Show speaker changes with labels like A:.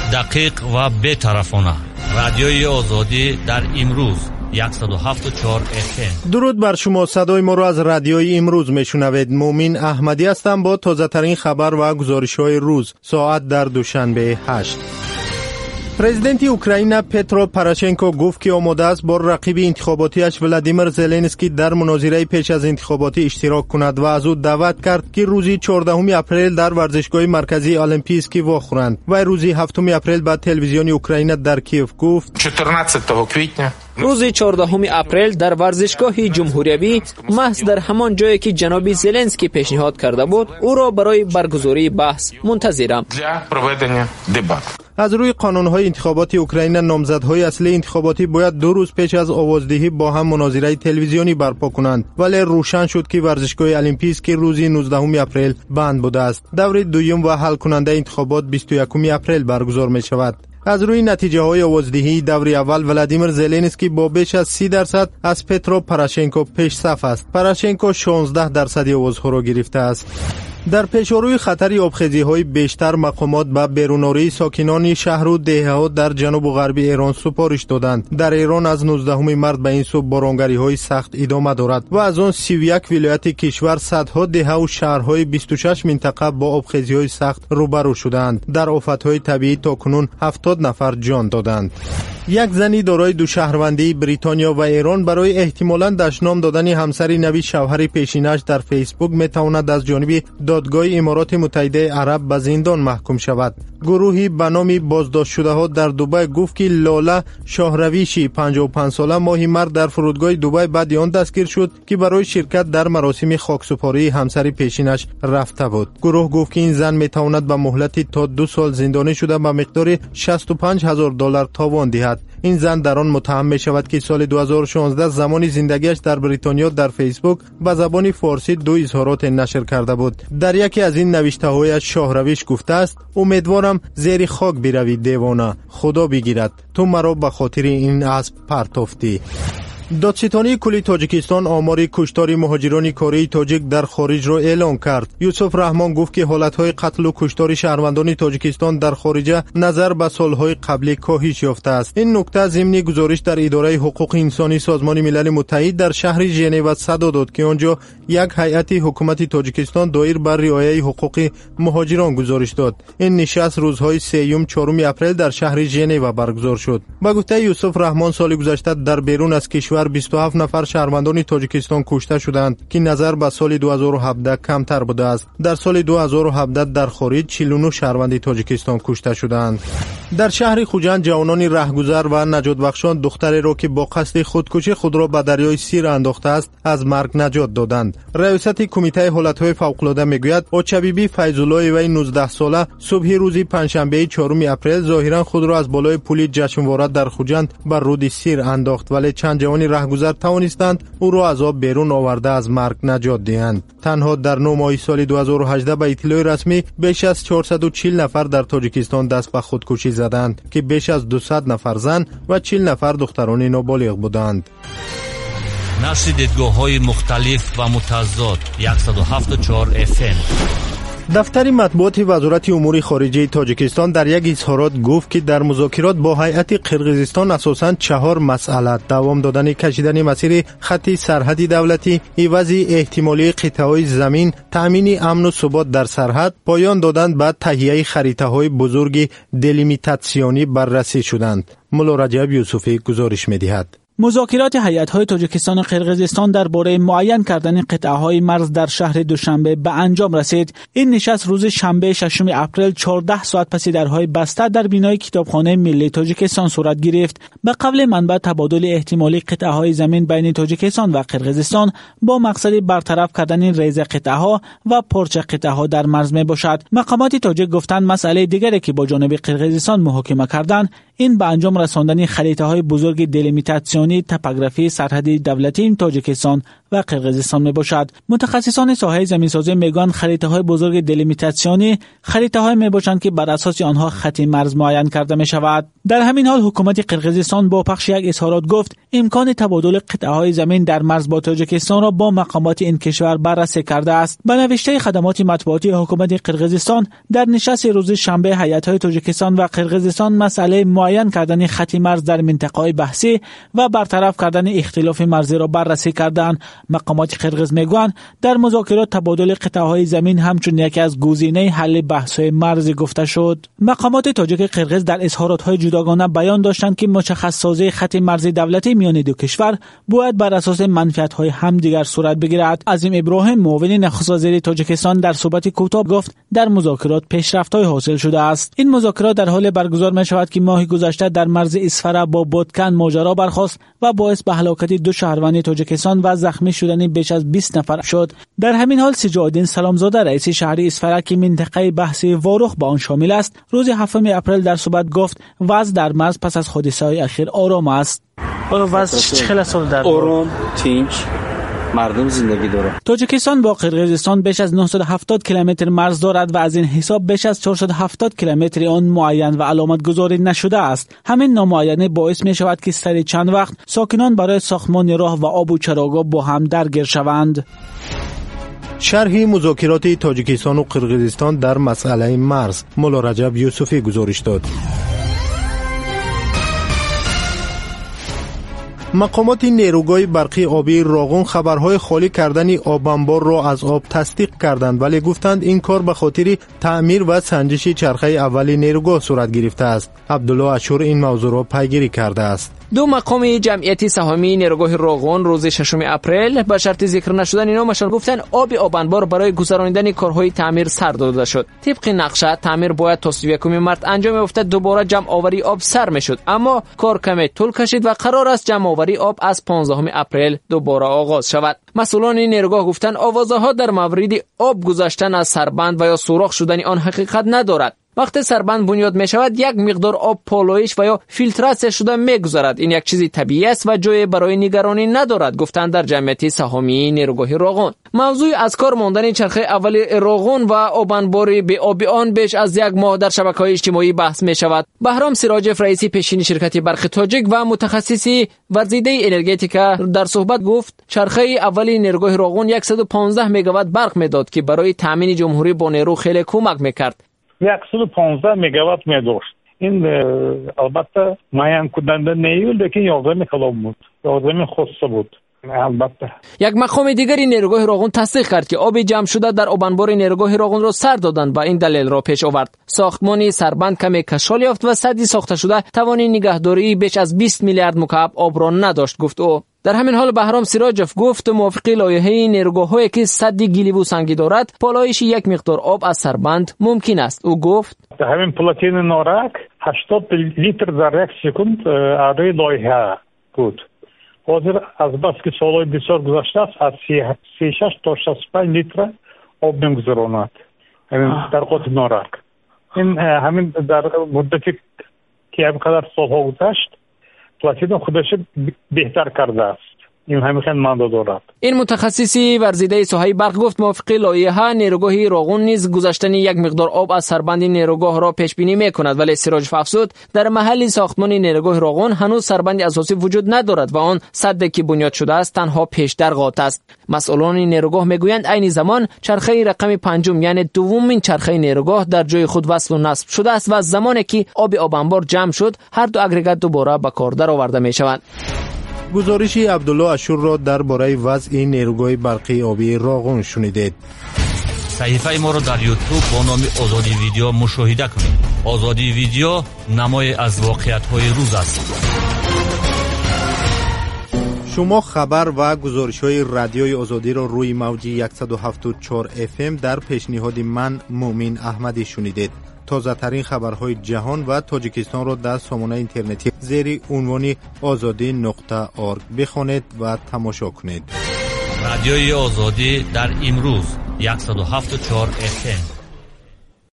A: دقیق و بی‌طرفانه. رادیوی آزادی در امروز 107.4 FM.
B: درود بر شما. صدای ما را از رادیوی امروز میشنوید. مومن احمدی هستم با تازه ترین خبر و گزارش‌های روز. ساعت در دوشنبه 8. پرزیدنت اوکراین پترو پوراشنکو گفت که آماده است با رقیب انتخاباتیش ولادیمیر زلنسکی در مناظره پیش از انتخاباتی اشتراک کند و از او دعوت کرد که روز 14 اپریل در ورزشگاه مرکزی المپیسکی واخورند. و روز 7 اپریل به تلویزیون اوکراین در کیف گفت
C: 14 کیویتня
D: روز 14 اپریل در ورزشگاه جمهوریوی محض در همان جایی که جناب زلنسکی پیشنهاد کرده بود او را برای برگزاری بحث منتظرم.
B: از روی قانون‌های انتخاباتی اوکراین نامزدهای اصلی انتخاباتی باید 2 روز پیش از آوازدهی با هم مناظره تلویزیونی برپا کنند، ولی روشن شد که ورزشگاه المپیسکی روز 19 اپریل بند بوده است. دور دوم و حل کننده انتخابات 21 اپریل برگزار می شود. از روی نتیجه های آوازدهی دور اول ولادیمیر زلنسکی با بیش از 30% از پترو پوراشنکو پیش صف است. پوراشنکو 16% آوازها را گرفته است. در پیش‌روی خطر آبخیزی‌های بیشتر مقامات به بیرون‌آوری ساکنان شهر و دهه‌ها در جنوب و غرب ایران سپارش دادند. در ایران از 19 مارس به این سو بارانگری‌های سخت ادامه دارد و از آن 31 ولایت کشور صدها دهه و شهرهای 26 منطقه با آبخیزی‌های سخت روبرو شدند. در آفت‌های طبیعی تاکنون 70 نفر جان دادند. یک زنی دارای دو شهروندی بریتانیا و ایران برای احتمالاً دشنام دادن همسر نوی شوهر پیشینش در فیسبوک میتواند از جانب دادگاه امارات متحده عرب به زندان محکوم شود. گروهی به نام بازداشت شده ها در دبی گفت که لاله شاهرویشی 55 ساله ماه مارس در فرودگاه دبی بعد آن دستگیر شد که برای شرکت در مراسم خاکسپاری همسر پیشینش رفته بود. گروه گفت که این زن میتواند به مهلت تا 2 سال زندانی شده به مقدار $65,000 تاوان دهد. این زن در آن متهم می شود که سال 2016 زمان زندگیش در بریتانیا در فیسبوک به زبان فارسی 2 اظهارات نشر کرده بود. در یکی از این نوشته هایش شاهرویش گفته است: امیدوارم زیر خاک بروی دیوانه، خدا بگیرد، تو مرا به خاطر این اسب پرتافتی. دادستانی کلی تاجیکستان آمار کشتار مهاجران کره تاجیک در خارج را اعلام کرد. یوسف رحمان گفت که حالتهای قتل و کشتار شهروندان تاجیکستان در خارج نظر به سالهای قبل کاهش یافته است. این نکته ضمن گزارش در اداره حقوق انسانی سازمان ملل متحد در شهر ژنو صدا داد که آنجا یک هیئت حکومت تاجیکستان دایر بر رعایت حقوق مهاجران گزارش داد. این نشست روزهای 3 و 4 اپریل در شهر ژنو برگزار شد. با گفته یوسف رحمان سال گذشته در بیرون از کشور 27 نفر شهروندان تاجیکستان کشته شدند که نظر به سال 2017 کمتر بوده است. در سال 2017 در خارج 49 شهروند تاجیکستان کشته شدند. در شهر خوجند جوانان رهگذر و نجات بخشان دختری را که با قصد خودکشی خود را به دریای سیر انداخته است از مرگ نجات دادند. رئیست کمیته حالتهای فوق‌العاده میگوید آچبیبی فیض‌الله وی 19 ساله صبح روز پنجشنبه 4 اپریل ظاهرا خود را از بالای پل جشنواره در خوجند بر رود سیر انداخت، ولی چند جوان رهگذر توانستند او را از آب بیرون آورده از مرگ نجات دهند. تنها در 9 ماه سال 2018 به اطلاع رسمی بیش از 440 نفر در تاجیکستان دست به خودکشی زدند که بیش از 200 نفر زن و 40 نفر دختران نابالغ بودند.
A: نشر دیدگاه‌های مختلف و متضاد 107.4 FM.
B: دفتر مطبوعات وزارت امور خارجه تاجیکستان در یک اظهارات گفت که در مذاکرات با هیئت قرقیزستان اساساً 4 مسئله: دوام دادن کشیدن مسیر خط سرحدی دولتی، عوض احتمالی قطعه‌های زمین، تأمین امن و ثبات در سرحد، پایان دادن به تهیه خریطه‌های بزرگ دلیمیتاسیونی بررسی شدند. مولا رجب یوسفی گزارش می‌دهد.
E: مذاکرات هیئت‌های تاجیکستان و قرقیزستان درباره معین کردن قطعه‌های مرز در شهر دوشنبه به انجام رسید. این نشست روز شنبه 6 اپریل 14 ساعت پس درهای بسته در بینای کتابخانه ملی تاجیکستان صورت گرفت. به قول منبع تبادل احتمالی قطعه‌های زمین بین تاجیکستان و قرقیزستان با مقصد برطرف کردن ریز قطعه‌ها و پرچ قطعه‌ها در مرز میباشد. مقامات تاجیک گفتند مسئله دیگری که با جانب قرقیزستان محاکمه کردند این به انجام رساندن خریطه‌های بزرگ دلیمیتاسیونی زمانی توپوگرافی سرحدی دولتی تاجیکستان و قرقیزستان میباشد. متخصصان ساحه زمینسازی میگویند خریطه‌های بزرگ دلیمیتاسیونی خریطه‌های میباشند که بر اساس آنها خط مرز معین کرده میشود. در همین حال حکومت قرقیزستان با پخش یک اظهارات گفت امکان تبادل قطعه‌های زمین در مرز با تاجیکستان را با مقامات این کشور بررسی کرده است. به نوشته خدمات مطبوعاتی حکومت قرقیزستان در نشست روز شنبه هیئت‌های تاجیکستان و قرقیزستان مسئله معین کردن خط مرز در منطقه‌های بحثی و برطرف کردن اختلاف مرزی را بررسی کردند. مقامات قرقیز میگویند در مذاکرات تبادل قطعه‌های زمین همچون یکی از گزینه‌های حل بحث‌های مرزی گفته شد. مقامات تاجیک قرقیز در اظهارات‌های جداگانه بیان داشتند که مشخص‌سازی خط مرزی دولتی میان دو کشور باید بر اساس منفعت‌های همدیگر صورت بگیرد. عظیم ابراهیم معاون نخست وزیر تاجیکستان در صحبت کوتاه گفت در مذاکرات پیشرفت‌های حاصل شده است. این مذاکرات در حال برگزار می‌شود که ماه گذشته در مرز اسفره با بادکن ماجرا برخاست و باعث به هلاکت 2 شهروند تاجیکستان و زخمی شدن بیش از 20 نفر شد. در همین حال سجادالدین سلامزاده رئیس شهر اسفره که منطقه بحثی واروخ به آن شامل است روز 7 اپریل در صحبت گفت وضع در مرز پس از حادثه‌های اخیر آرام است.
C: وضع چه سال در آرام تینچ مردم زندگی داره.
E: تاجیکستان با قرقیزستان بیش از 970 کیلومتر مرز دارد و از این حساب بیش از 470 کیلومتر آن معین و علامت گذاری نشده است. همین نامعینه باعث می شود که سر چند وقت ساکنان برای ساختمان راه و آب و چراگاه با هم درگیر شوند.
B: شرح مذاکرات تاجیکستان و قرقیزستان در مسئله مرز مولا رجب یوسفی گزارش داد. مقامات نیروگاه برقی آبی راغون خبرهای خالی کردن آب انبار را از آب تصدیق کردند، ولی گفتند این کار به خاطر تعمیر و سنجش چرخه اول نیروگاه صورت گرفته است. عبدالله اشور این موضوع را پیگیری کرده است.
D: 2 مقام جمعیت سهامی نیروگاه راغون روز 6 اپریل به شرط ذکر نشدن نامشان گفتند آب انبار برای گذراندن کارهای تعمیر سر داده شد. طبق نقشه تعمیر باید تا 31 مارس انجام یافته دوباره جمع آوری آب سر میشد، اما کار کمی طول کشید و قرار است جمع آوری آب از 15 اپریل دوباره آغاز شود. مسئولان نیروگاه گفتند آوازها در مورد آب گذشتن از سربند و یا سوراخ شدن آن حقیقت ندارد. وقتی سربند بنیاد می شود یک مقدار آب پالایش و یا فیلتراسیون شده می گذرد. این یک چیزی طبیعی است و جای برای نگرانی ندارد، گفتند در جمعیت سهامی نیروگاه راغون. موضوع از کار ماندن چرخه اول راغون و آب انبار به آب آن بیش از یک ماه در شبکه‌های اجتماعی بحث می شود. بهرام سراجف رئیس پیشین شرکت برق تاجیک و متخصصی ورزیده انرژتیکا در صحبت گفت چرخه اول نیروگاه راغون 115 مگاوات برق میداد که برای تامین جمهوری با نیرو خیلی کمک میکرد.
F: 115 مگاوات می‌داشت. این البته معین کننده نیست، لیکن یادم کلام بود. یادم خاصه بود. البته
D: یک مقام دیگری نیروگاه راغون تصدیق کرد که آب جمع شده در آب انبار نیروگاه راغون را سر دادند و این دلیل را پیش آورد. ساختمانی سربند کمی کشال یافت و سدی ساخته شده توان نگهداری بیش از 20 میلیارد مکعب آب را نداشت، گفت او. در همین حال بهرام سراجف گفت موافق لایحه نیروگاه‌هایی که سد گلیو سنگی دارد پالایش یک مقدار آب از سربند ممکن است. او گفت
F: همین پلاتین نارک 80 لیتر در یک سکند روی لایحه بود. حاضر از بس که سالهای بسیار گذشته است از 36 تا 65 لیتر آب می‌گذراند. همین در قطب نارک. این همین در مدتی که همینقدر سالها گذشت پلاتین خودش بهتر کرده است. این همین مانده دارد.
D: این متخصصی ورزیده ساحه برق گفت موافق لایحه نیروگاه راغون نیز گذشتن یک مقدار آب از سربند نیروگاه را پیش بینی میکند، ولی سراج افزود در محل ساختمان نیروگاه راغون هنوز سربند اساسی وجود ندارد و آن سدی که بنیاد شده است تنها پیش در قاط است. مسئولان نیروگاه میگویند عین زمان چرخه رقم 5 یعنی دومین چرخه نیروگاه در جای خود وصل و نصب شده است و از زمانی که آب انبار جمع شد هر دو اگریگات دوباره به کار درآورده میشوند.
B: گزارش عبدالله اشور را درباره وضع نیروگاه برقی آبی راغون شنیدید.
A: صحیفه ما را در یوتیوب با نام آزادی ویدیو مشاهده کنید. آزادی ویدیو نمای از واقعیت‌های روز است.
B: شما خبر و گزارش‌های رادیوی آزادی را روی موج 107.4 FM در پیشنهاد من مومن احمدی شنیدید. تازه ترین خبرهای جهان و تاجیکستان را در سامانه اینترنتی زیر عنوان azadi.org بخوانید و تماشا کنید.
A: رادیوی آزادی در امروز 107.4 FM